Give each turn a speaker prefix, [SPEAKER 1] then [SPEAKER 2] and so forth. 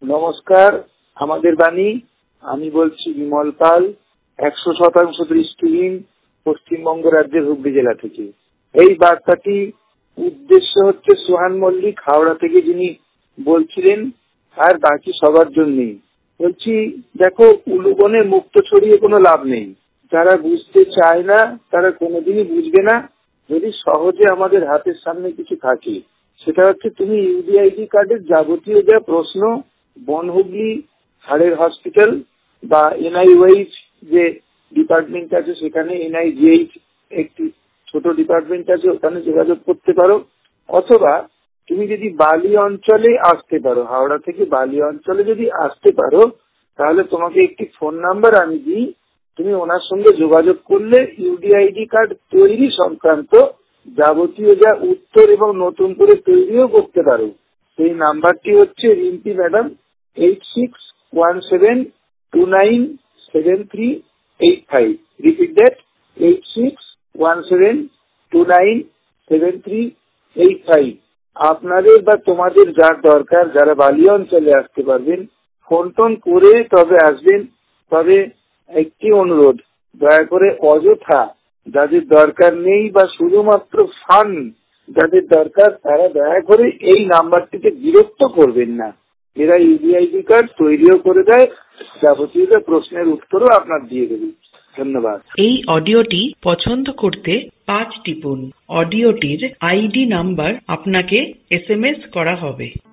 [SPEAKER 1] নমস্কার, আমাদের বাণী। আমি বলছি বিমল পাল, 100% দৃষ্টিহীন, পশ্চিমবঙ্গ রাজ্যের হুগলি জেলা থেকে। এই বার্তাটি উদ্দেশ্য হচ্ছে সোহান মল্লিক, হাওড়া থেকে, যিনি বলছিলেন, আর বাকি সবার জন্যই বলছি। দেখো, উলুবনে মুক্ত ছড়িয়ে কোনো লাভ নেই। যারা বুঝতে চায় না তারা কোনোদিনই বুঝবে না। যদি সহজে আমাদের হাতের সামনে কিছু থাকে, সেটা হচ্ছে তুমি ইউডিআইডি কার্ডের যাবতীয় যা প্রশ্ন, বনহুগলি হাড়ের হসপিটাল বা এনআইওয়াইজ যে ডিপার্টমেন্ট আছে, সেখানে এনআইজিএইচ একটি ছোট ডিপার্টমেন্ট আছে, ওখানে যোগাযোগ করতে পারো। অথবা তুমি যদি বালি অঞ্চলে আসতে পারো, হাওড়া থেকে বালি অঞ্চলে যদি আসতে পারো, তাহলে তোমাকে একটি ফোন নাম্বার আমি দিই। তুমি ওনার সঙ্গে যোগাযোগ করলে ইউডিআইডি কার্ড তৈরি সংক্রান্ত যাবতীয় যা উত্তর এবং নতুন করে তৈরিও করতে পারো। সেই নাম্বারটি হচ্ছে রিম্পি ম্যাডাম, 8617297385। Repeat that, 8617297385। আপনাদের বা তোমাদের যার দরকার, যারা বালি অঞ্চলে আসতে পারবেন, ফোন টোন করে তবে আসবেন। তবে একটি অনুরোধ, দয়া করে অযথা যাদের দরকার নেই বা শুধুমাত্র ফান যাদের দরকার, তারা দয়া করে এই নাম্বারটিতে বিরক্ত করবেন না। এরা ইউডিআইডি কার্ড তৈরিও করে দেয়, যাবতীয় প্রশ্নের উত্তরও আপনার দিয়ে দেবে। ধন্যবাদ।
[SPEAKER 2] এই অডিওটি পছন্দ করতে 5 টিপুন। অডিওটির আইডি নাম্বার আপনাকে SMS করা হবে।